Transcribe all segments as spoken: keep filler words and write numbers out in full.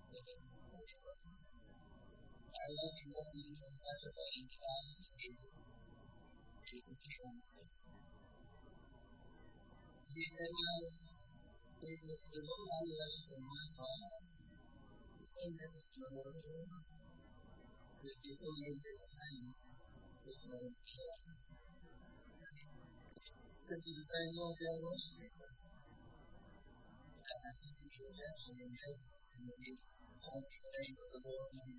I love you what you do and everybody in time to be able to come. He said, well, they would the Lord I love from my heart. He said that it's the Lord of the people in their hands with no share. Said to the same Lord, I worship you. And I think you should actually make and be on the name of the Lord and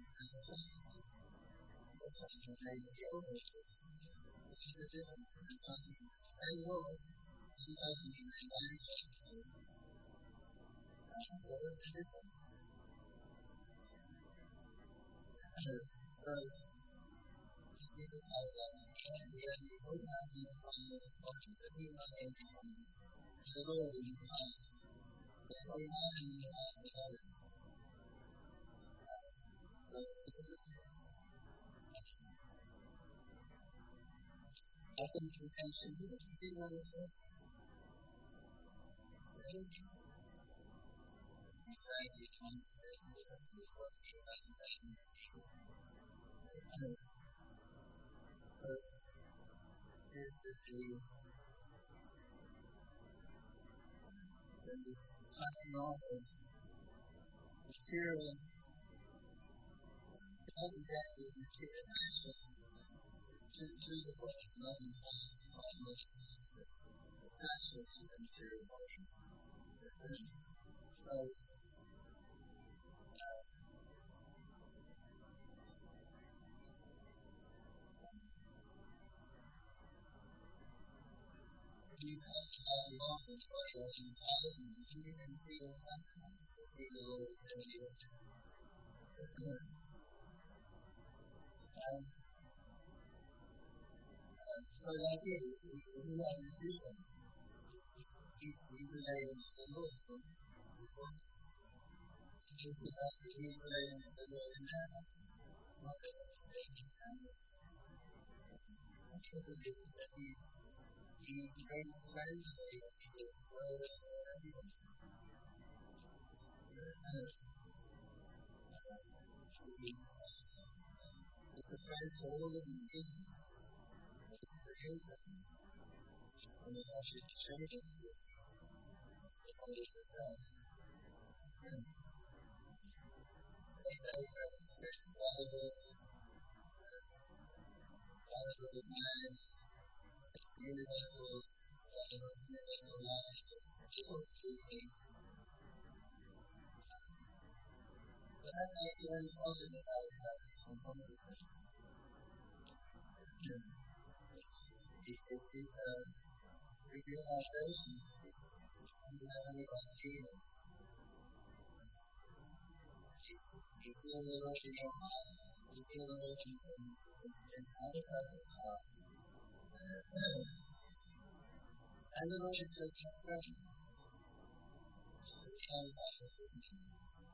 the name of the Lord. Which is the difference in talking the same Lord and talking in the language. So what's the difference? So, you see this how it was. And we have the Lord and the Lord talking to me like everyone. The Lord is not. Therefore, we have in the heart of others. So, because of this, I think we can do this. We do what we're supposed to do. Right? In fact, we can do this. We can do what we're supposed to do. So, here's the deal. When we passing off of material, what is actually material action to, to the question of the almost actual to the material motion. So, uh, you have to have a long and short motion, and you can see what's happening. You see the Lord in you. And so like it, we, we have this vision. He's related to the Lord. Just the fact that he's related to the Lord in heaven. Because of this, that he's the greatest friend of the world and everything. It's a friend for all of the people. It's a real person. And it actually shows us that all of the time. They say that while the while the mind, the universal, the universal life, but that's actually very positive about that from consciousness. It is a realization you have any feeling. You feel the Lord in your heart, you feel the Lord in, in, in other people's heart. And the Lord is your expression. It shows up as a vision.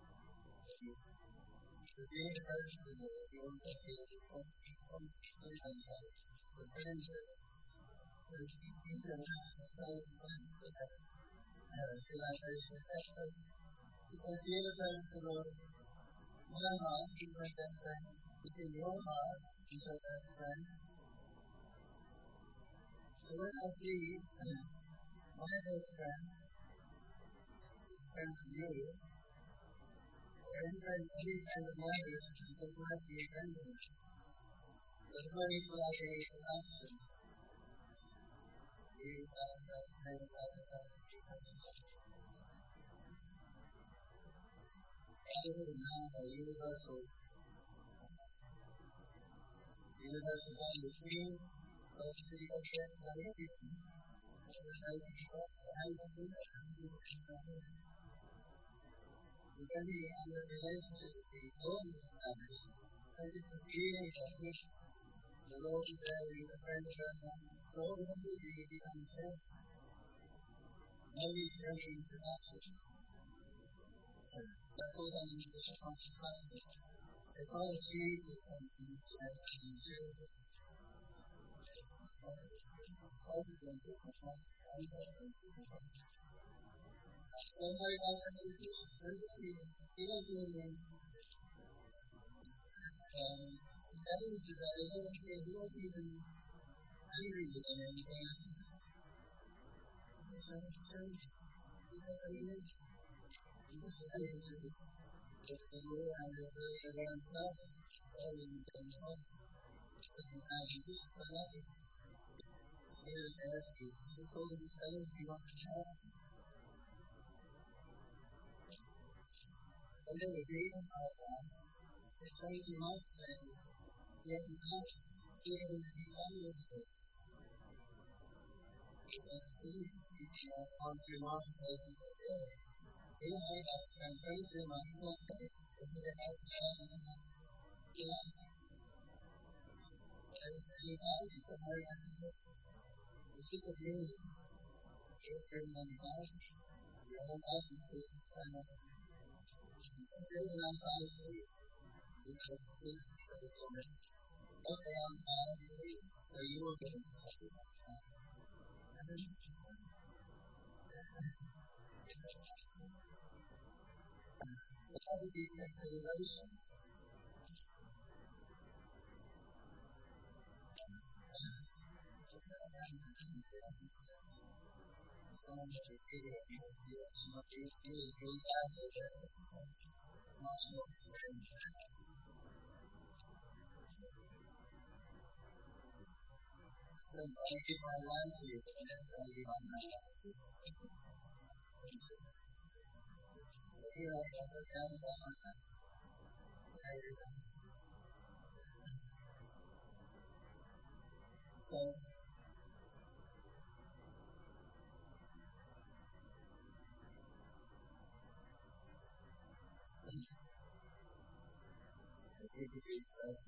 The universe is the Lord, you also feel this constant freedom of the grandeur. So these are not the same things that realization is that. Because the universe is the Lord. My heart is my best friend. Within your heart is your best friend. So when I see my best friend is a friend of you, or any friend, any friend of my best friend, so might be a friend of mine. But when you collaborate with action, you have ourselves, name of ourselves, rather than now a universal universal bond which means obviously objects are everything. How you do that? How you do that? Depending on the relationship with the Lord is established, that is the feeling of which the Lord is there, He is a friend of everyone. So ultimately you become friends. No need for any introduction. That's what I mean with the conscious practice. If I achieve with something that I can do, positive and different, and positive and different. Somebody else has this issue. There's a feeling. He was doing um, the evidence is that it wasn't, he wasn't even angry with them or anything. He's trying to change. He's not saying it. He's just saying it. If the Lord and the Lord are one self, so we can talk. But you have to do it for nothing. Here is the attitude. He just told him to say what he wants to have. And they were grieving about that. It's changing my perspective. Yes, it's not getting to be wonderful. It's see, you know, on through marketplaces like this. They don't worry about trying to trade through money. It's okay. If they have to try to see that. Yeah. There's anxiety somewhere in that. It's just a feeling. It's driven by anxiety. Your whole life is supposed to kind of living outside of you. Because it's clear that it's over. Okay, I'm fine. So you will get into touch with that. And then all of these considerations. Someone that is able to be really go back to that much more friends. Because I give my life to you, and then I give my life to you. But here I have to count on my life. So, it would be uh,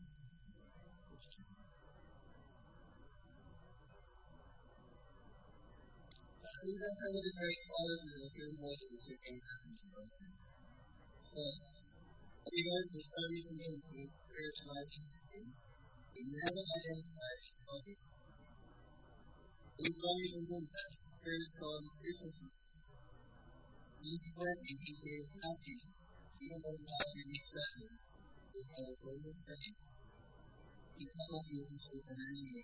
these are some of the great qualities of a good world that you can have in your life. First, he wants to study convince his spiritual identity. He never identifies his body. He's only convinced that spiritual and spiritual. He's working, he is happy, even though he's not really stressed. He's got a golden faith. He cannot be with an enemy.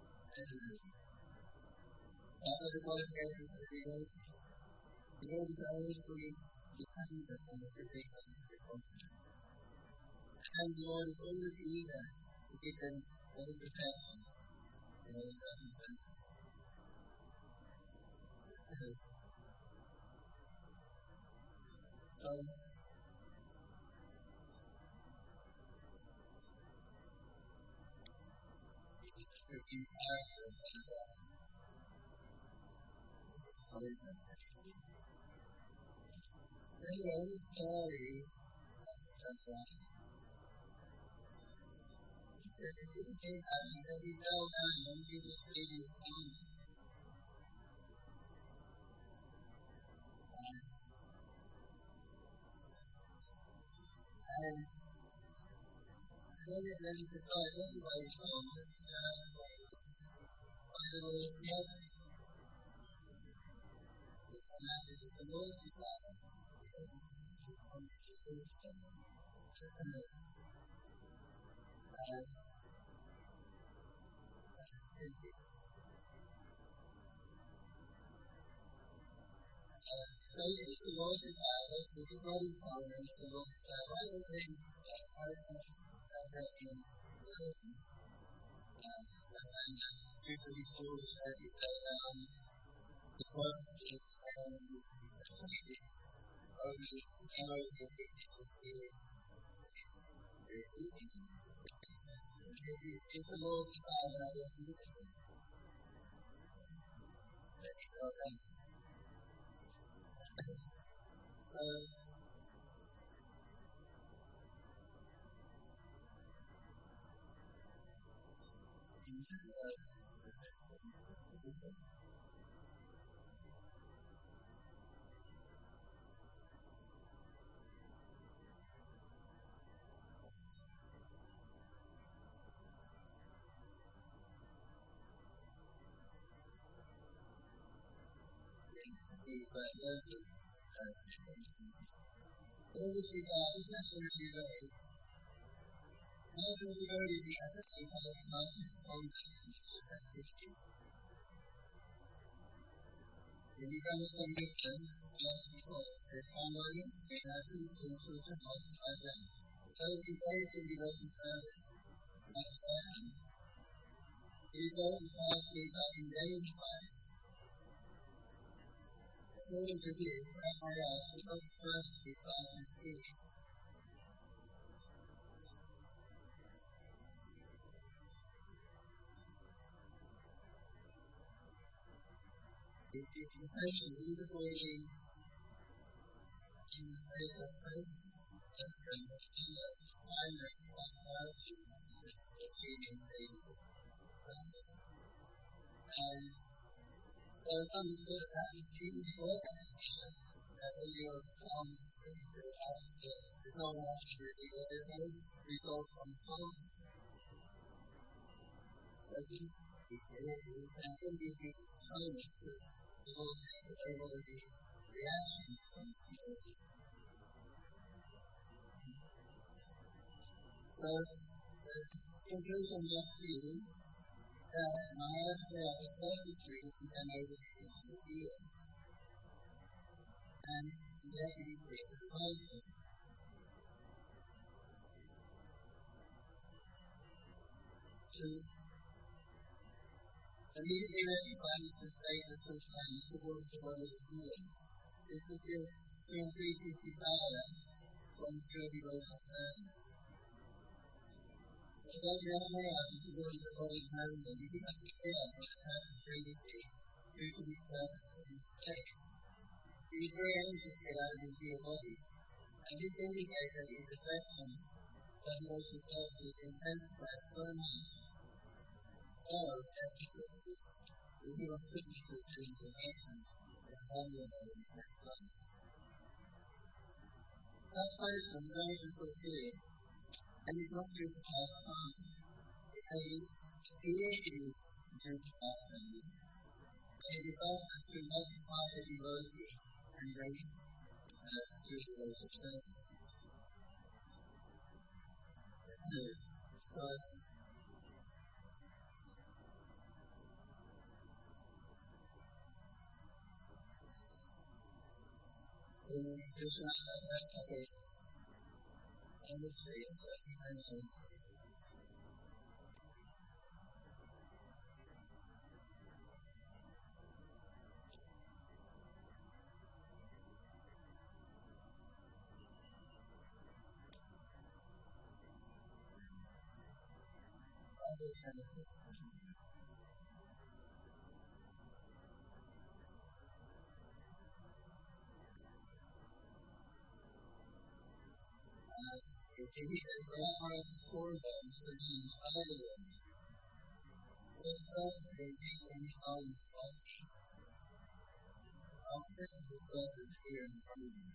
Some of the qualifications of the Lord, the Lord is always free, dependent on the circumstances of the culture. And the Lord is always eager to give them all protection in all circumstances. So, to be character of God. What is that? Then the old story of God. He says, in this case, he says he fell down when he was previous time. And then it ready to start this way, so by the Lord's mercy, we come out of the Lord's desire, because it is on the Lord's side. So it's the Lord's desire, because God is power, it's the Lord's desire. Why would they why would they have that in religion? People these schools as he fell down, the works and the over the power of the people it's the Lord's desire that they use it. So but there's Those who are essentially raised, not only already the essential of not responsible activity. When you come to some mission, not because they formally and actively inclusion of the other. Those who place in devotion service, not them. The result because they are indemnified. According to this, Raphael took up first because of speech. It is essentially the way to say that faith and the primary quality of achieving states. And there are some sort of attitude before that when you're on the street, there's no longer there's no result from home. So it is and can be determined to able to be reactions from people. So the conclusion must be that knowledge of purposely become able to teach the field and the deputy state of the person. To immediately recognize the state of such times towards the world of healing. This is just to increase his desire from the true devotional service. Although you are aware towards the world of heaven, you do not fail for the time of previously due to this purpose of his state. He is very anxious to get out of his real body, and this indicates that his affection for devotional service is intensified so much so that he will give us witnesses to information that is vulnerable in his next life. That person is only for short period, and is not due to pass time. It may be created due to pass time, and it is often to multiply the devotee and bring us to devotional service. So, in Krishna, okay, on the tree, so he mentions other benefits. Uh, if he said, there are four bones for being other ones, what does the reason how you fall? I'll take the brothers here in front of me.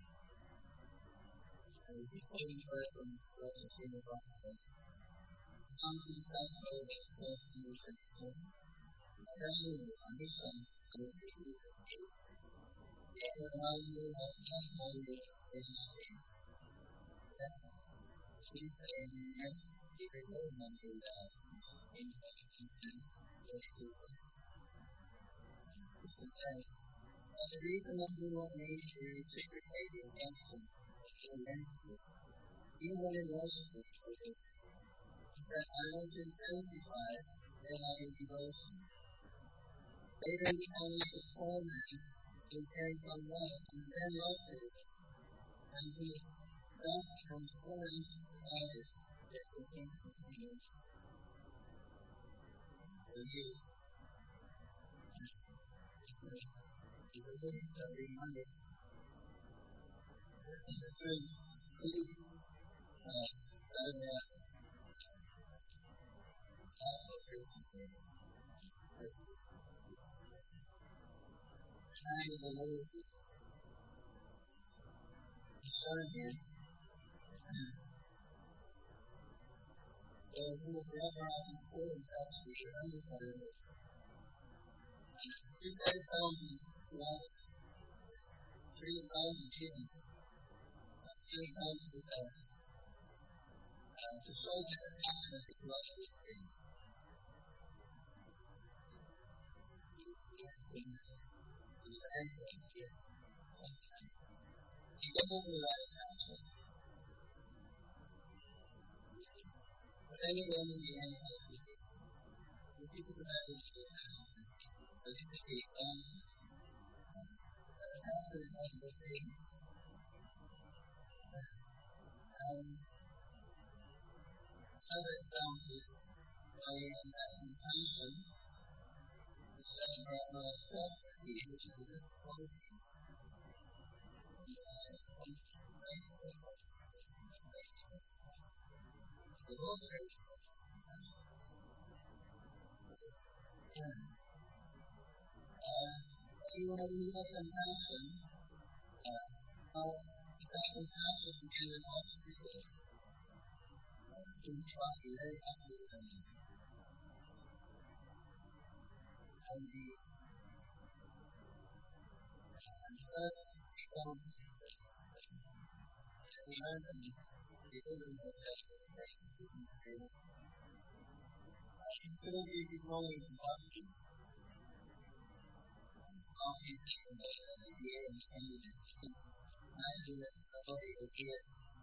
And he's holding bread from the brothers in the Bible. Some of these guys know that it's called the music. Tell me, on this one, I will be able to do it. And I will have that all the education. That's she's saying, and if it will not do that, in what you can, let's do it. She said, but the reason why we want me to reciprocate the attention to lenses, even in worship with others, is that I want to intensify their loving devotion. They then become like a poor man who is getting some wealth and then lost it, and who is thus become so anxious about it that they think of him. So you, you are living something money. Please, uh, don't ask. Time of the Lord is shown here. So we will forever have this form actually surrounded by the Lord. Just as it sounds like three thousand even, three thousand is uh, uh, to show that the passion of his love is great. You don't know the right passion. But anyone in the end has to be. This is the message of the passion. So this is the um, uh, passion is not a good thing. Um, Another example is why we have that compassion, which doesn't have no self-pity, which is a good quality. The Lord says, anyone who has compassion, uh, well, that compassion can be an obstacle to try to lay off the enemy. And the third example that we learn from this, because of the justification of the Israel, instead of using rolling to barbecue, coffee is taken as a beer and tended as a soup. Imagine that somebody would get,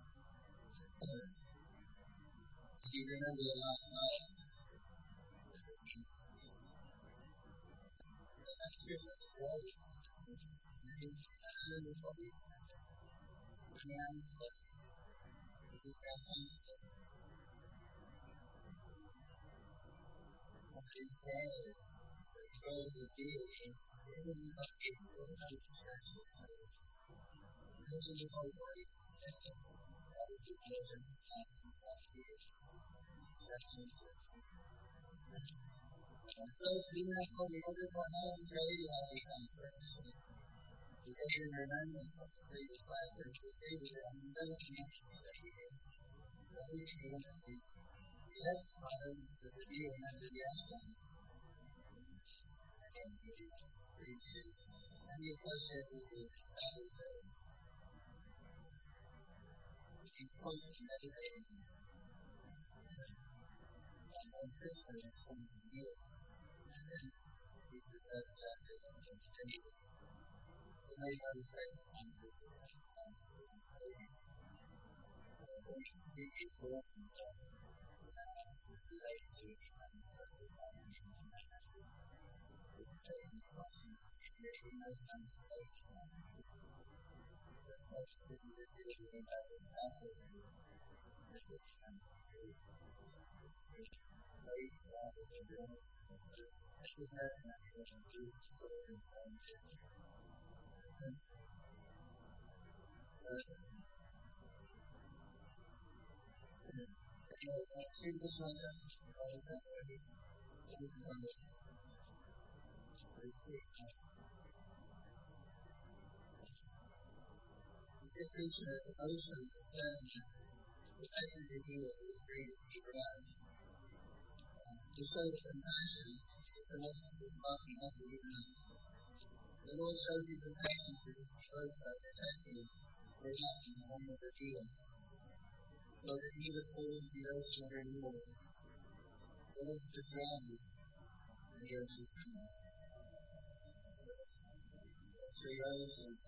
if you remember the last night, that's Christmas, right? And I don't know what it is. And this guy comes to his dad, he throws a beer, and everyone else gets so distracted. This is the whole body. That would be pleasure. That's the distraction. So, even if we look at what happens radio, how we come first. Because in remembrance of the previous classes, we created a million answers that we did. So, we can look at the yes button to the view and then the yes button. And then we read two. And the associated with the established that he's supposed to be meditating on one Christian is going to be it. And then these are the seven chapters and then continue. So they know the second song to the um, lady. So we can see people and so relate to each other. So we can take these questions and make those kind of mistakes. Most of the decisions about the practice that it comes to place all of the buildings. This is not an actual group story in some cases. Krishna is an ocean of cleanliness. The second idea is greatest to provide. To show the compassion is the most important muscle you know. The Lord shows his affection for his devoted by protecting or not in the home of the deal, so that he would hold the ocean of renewals, the Lord to drown you in the ocean of three oceans.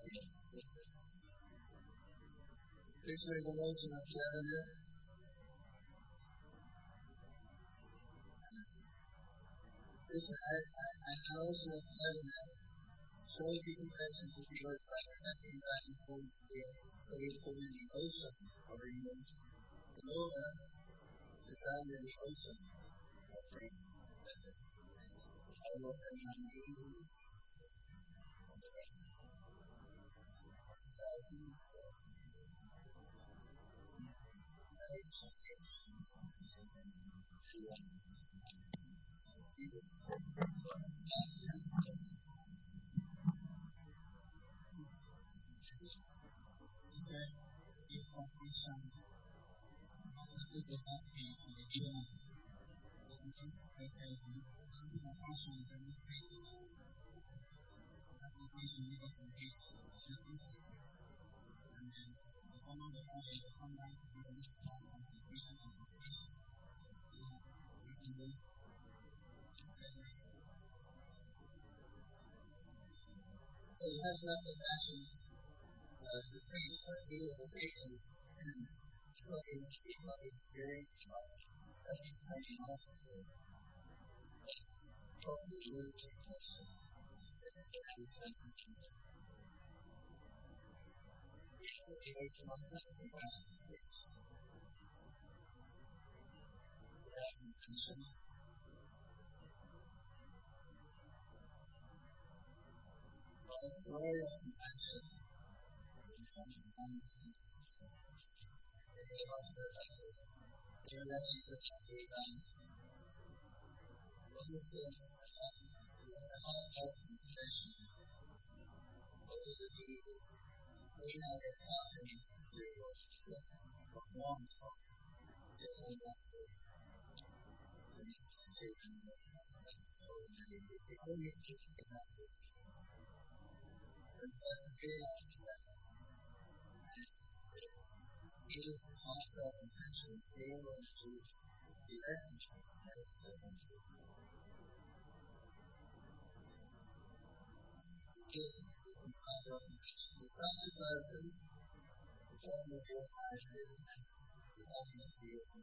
Krishna is the ocean of cleanliness. Krishna, an ocean of cleanliness, shows his affection to the Lord by protecting back and forth the deal, so he would hold in the ocean of renewals. The Lord to drown in the ocean of renewals. I will bring my knees. So you have enough compassion uh, to preach, but he was preaching and talking, he's talking very much. That's the kind of knowledge to hopefully lose the connection. He makes myself compassion to preach. Without compassion, the glory of compassion is something that There are Jesus gave them one of the compassion over the people. They now get something to do with what one talk is all about the institution of the only teaching that is the person realizes that he was the master of compassion, seeing what Jesus the earth as the country. Jesus is the master of compassion. He's such a person who only realizes the ultimate of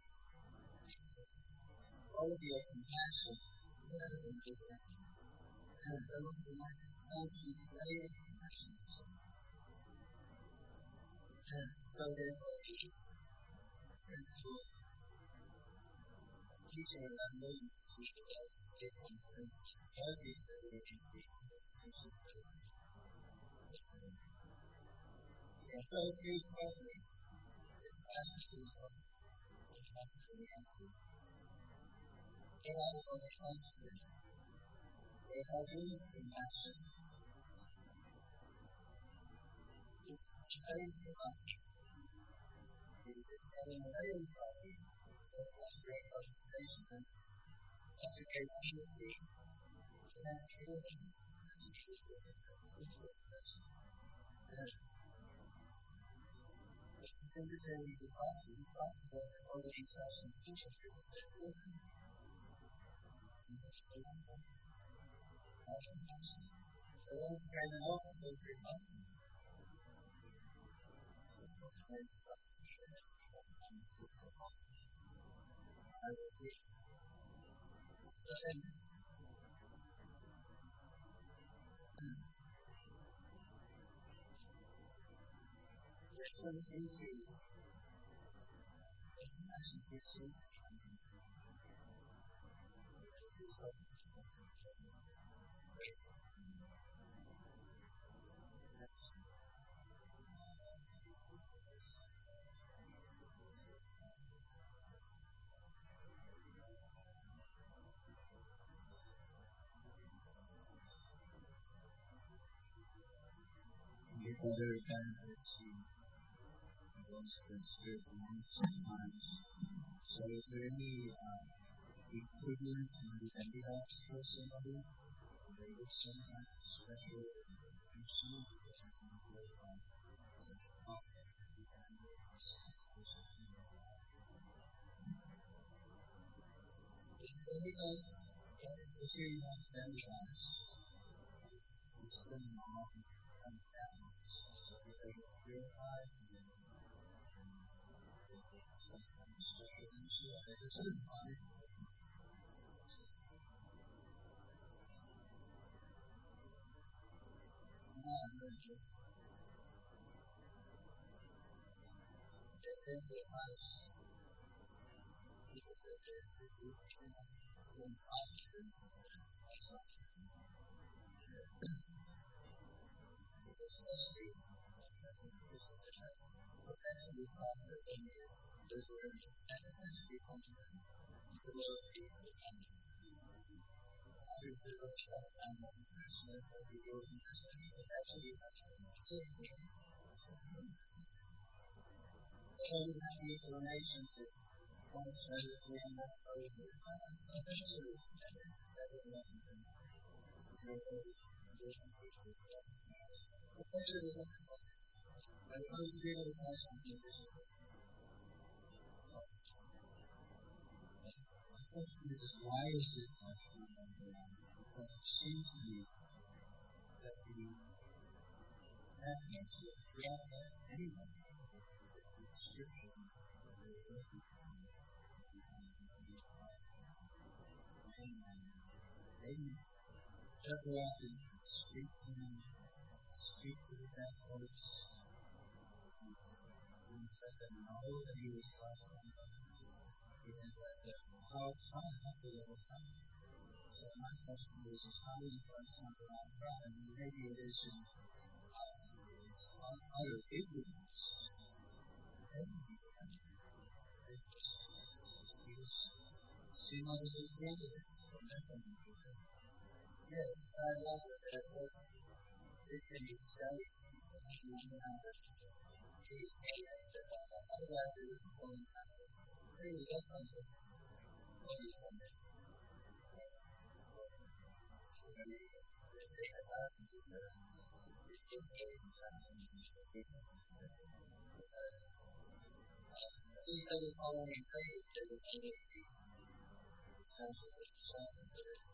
all of your compassion and some of the help display compassion. And so therefore, principle teaching that movement to provide different things as you said it can be and so here's probably the compassion to the answers. Get out of the consciousness. They have used compassion. It's very much. It is getting away from you. There's such a great concentration and such a great honesty. And that's healing. Every day we do coffee, we coffee was already fresh and people people said, listen. So then we kind of know that those are coffee. I will be. So then, this one's easy. Compassion's easy. Get better benefits to those that spiritual needs sometimes. So is there any uh, equivalent in the Endihouse for somebody? They would sometimes special person Endihouse, if you have Endihouse, it's been a long time down. So they purify and sometimes special issue. I just didn't find So you have the inclination to almost try to see in that pose of eventually that is that is one thing. Especially when it comes to dealing with passion, why is it passion number one? Because it seems to me that the happiness will throughout that anyone the description that they're looking for. They several often speak to me, speak to the deaf folks, and let them know that he was possible. And let them how time after the whole time. So my question is, is how do you find something like that? I mean, maybe it is in uh, utter ignorance. Maybe it is seem like a good candidate for nothing. Yes, I love it. That was it can be studied. Otherwise, it would always happen. Hey, we got something. What do you want? These are the following phrases that would only be conscious of the chances of it.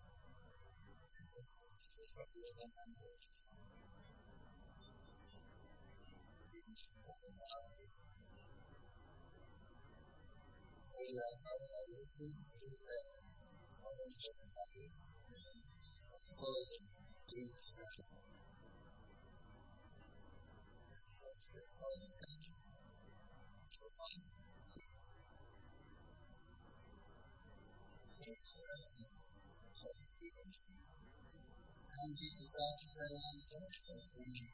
And Jesus Christ said, I'm going to see you.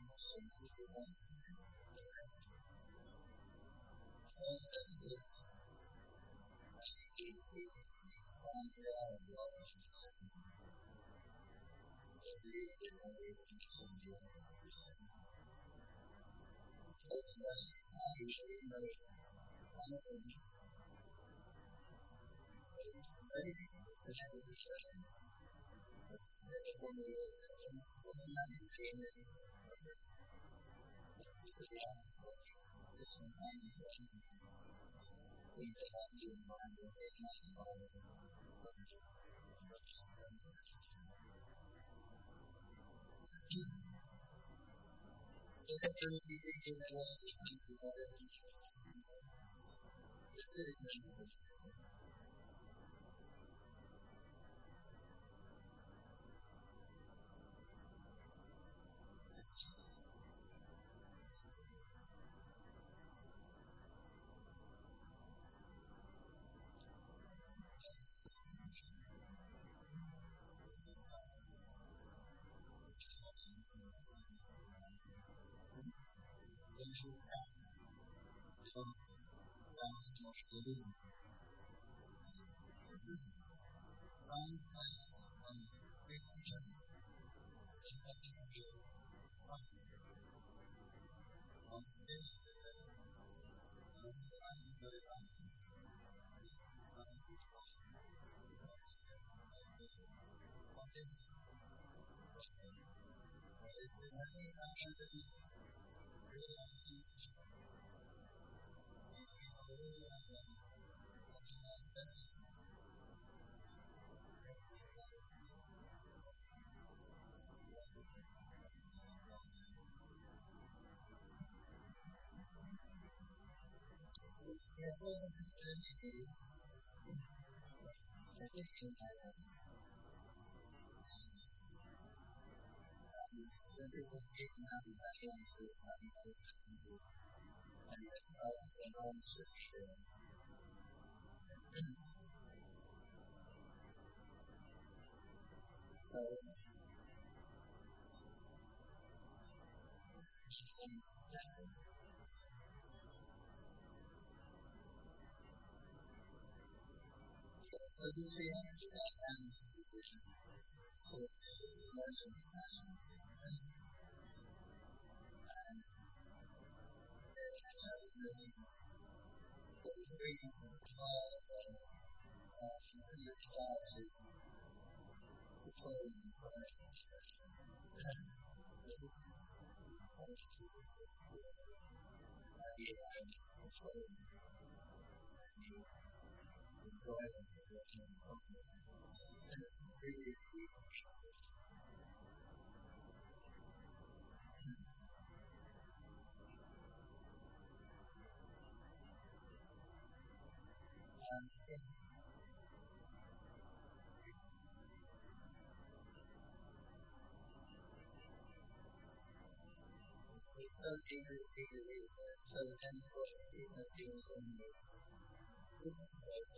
So eager, eager, eager. So then, what he was doing for me, it was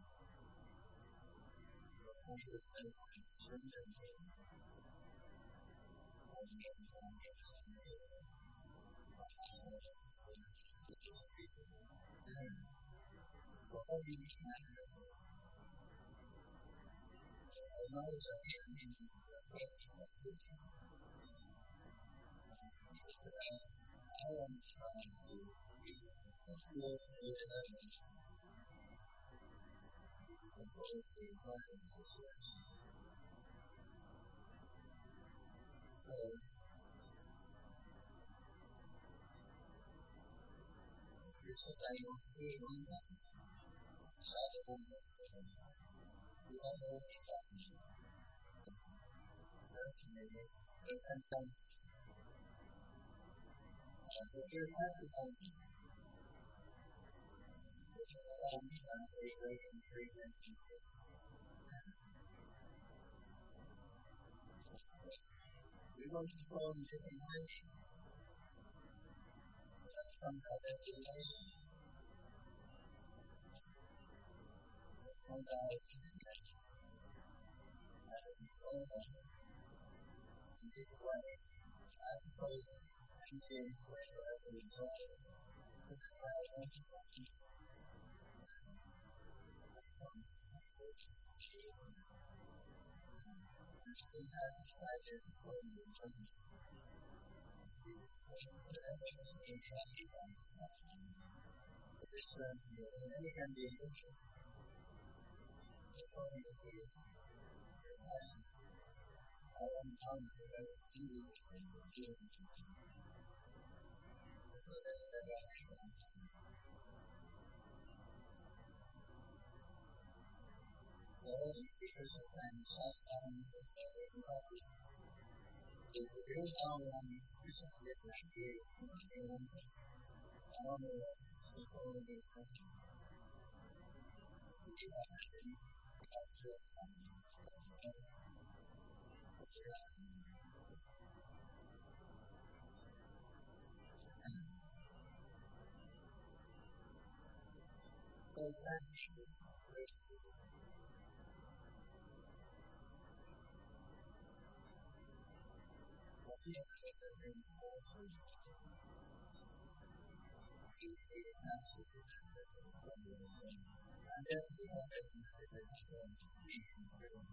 a hundred cents, surrender, for all you can, I know that he needs the best of it. I am trying to explore the element of all the environment situation. So, it's just I don't feel one thing. So I don't know we all know the things that maybe they can tell but there has to be which allow me to have a great improvement in we're going to fall in different ways. That comes out as isolation. That comes out as a control in this way. I propose two things where I can enjoy to try and still has decided for the enjoyment. This term, any can be a according to his passion. I am bound to have duty and duty. So that that I so because of that, self time is very important. The real power on the person that is here and I don't know what to call it a person. You have to see how to so that should what you have to do is also be a master business and then we have to consider the speed and rhythm.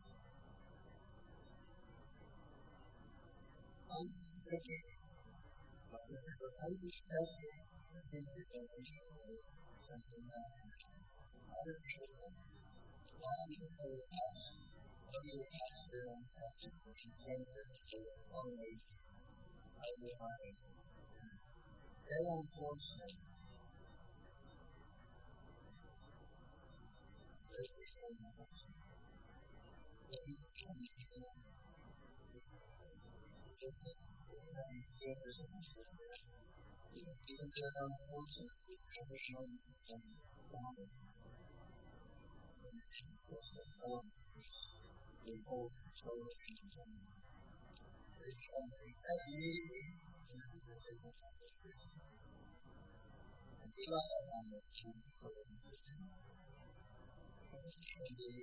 I'm thinking about the society itself, the things that are usually something else. Other people, why do you say that? What do you have their own passions and chances to always identify their own fortunate that we can that we can just even their own fortunate to have shown some value in the form they hold control of the they can accept immediately this is the business of the Christian. And we love that on the team for the Christian. And the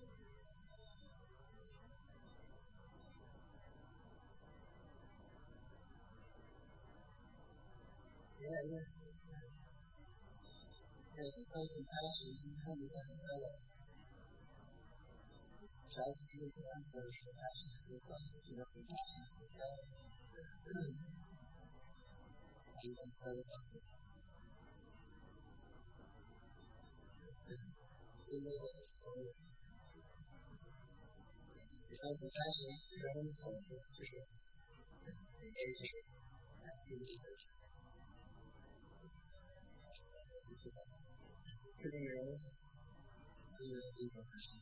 Yeah, yeah. Yeah, it's so compassion, you come to that develop. Try to get into that first compassion for yourself, but you know, compassion for yourself. You can tell about it. You know, so, you know, compassion for your own soul, it's for your engaging activities that putting your own through your own compassion.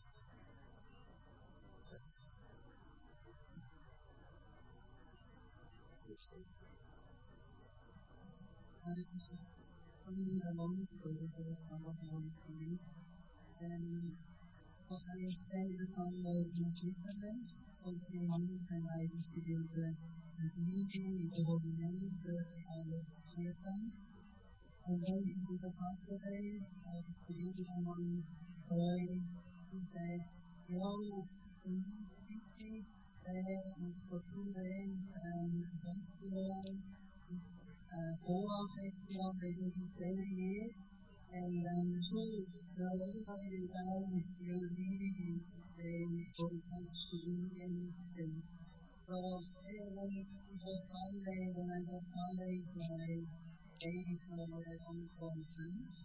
For me, the moments when we feel some of the Holy Spirit, and so I spend the Sunday in Switzerland for three months, and I distribute the community with the Holy Name, thirty hours prayer time. And then it was a Saturday, I distributed among boy. He said, you know, in this city, there is for two days um, a festival. It's a Goa festival, they do this every year. And I'm sure that everybody will buy your D V D, they will touch the Indian things. So, when it was Sunday, when I said Sunday is my baby flower, I don't want to.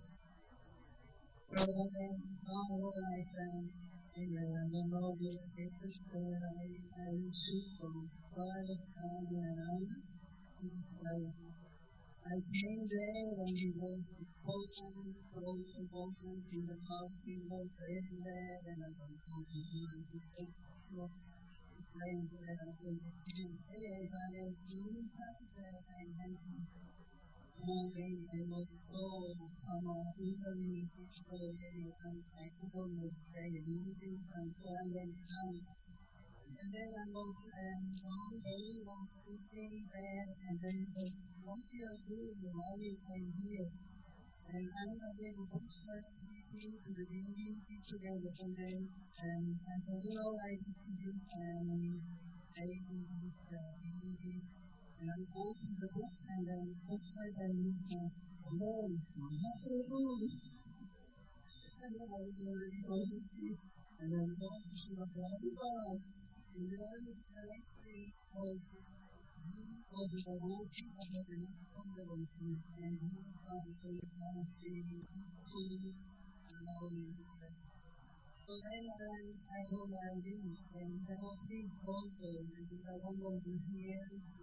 So, when I saw what I found, and I don't know what it is, I, I shoot them. So, I was standing around each place. I came there when it was bottles, frozen bottles in the coffee, both everywhere, and I was like, this is so place that I think is given prayers. I am inside there and had this morning and was so come on, even music, so very I could almost stay in meetings, and so I went out. And then I was, um, one day was sitting there, and then he said, what you are doing, why you came here? And I was able to start speaking to the community together, and then um, I said, you know, I distribute um, A D Ds, uh, D V Ds, and I opened the book, and then upside down he said, oh, what do you do? And then I was already so happy, and then I thought, she was like, and then the next thing was, he was a working of the next conservation, and he started to understand his tool and knowledge. So then I, I told my idea, and he said, oh, please don't go, because I don't want to hear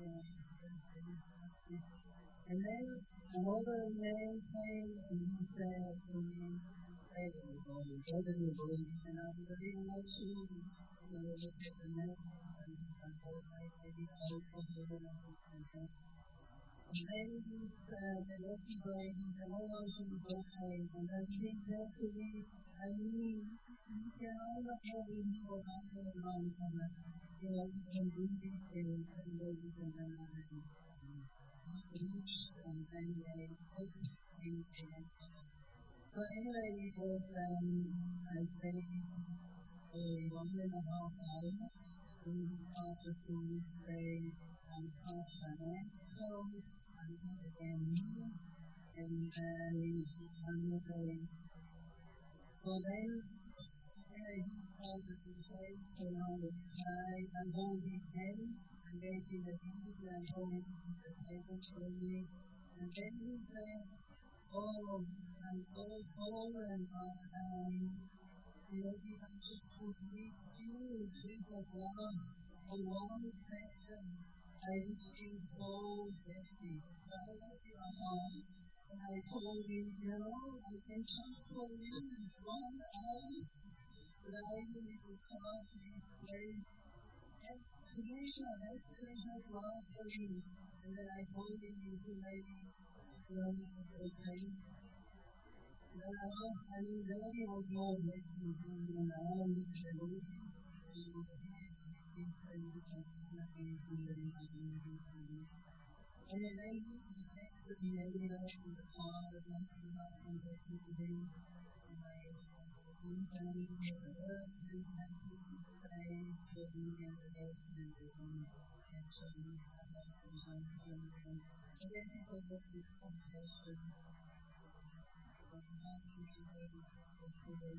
the And then another man came, and he said to me, hey, and I was a little not sure, you know, look at the next, and I thought maybe I'll probably want to. And then he's, uh, the lucky boy, he said, oh no, she's okay. And then he said to me, I mean, you can almost have him, he was also around, and uh, you know, you can do these things, and ladies and gentlemen, he preached, and then they spoke things again. So anyway, it was, um, I stayed for one and a half hours, and we started to stay on such a nice show, and again here, and then I was saying, so then uh, he started to shake when I was high and hold his hands and gave him a video and told him this is a present for me. And then he said, oh, I'm so fallen, but um, you know, if I just would meet you, Jesus love, for one second, I would feel so happy. So I left your heart, and I told him, you know, I can just for you one hour, but I really will come out to this place. That's Krishna, that's Krishna's love for you. And then I told him, you see, maybe, you know, it was okay. And then I was, I mean, then he was more happy, and I only did the movies, and he was here, this and this and nothing, and then I didn't do it. And then he detected me anyway in the car, that must be nothing that he did, and I sometimes never love and happiness play to be in the hope and the need and showing how much and how much and how I guess it's a book is compassion and how to be able to stay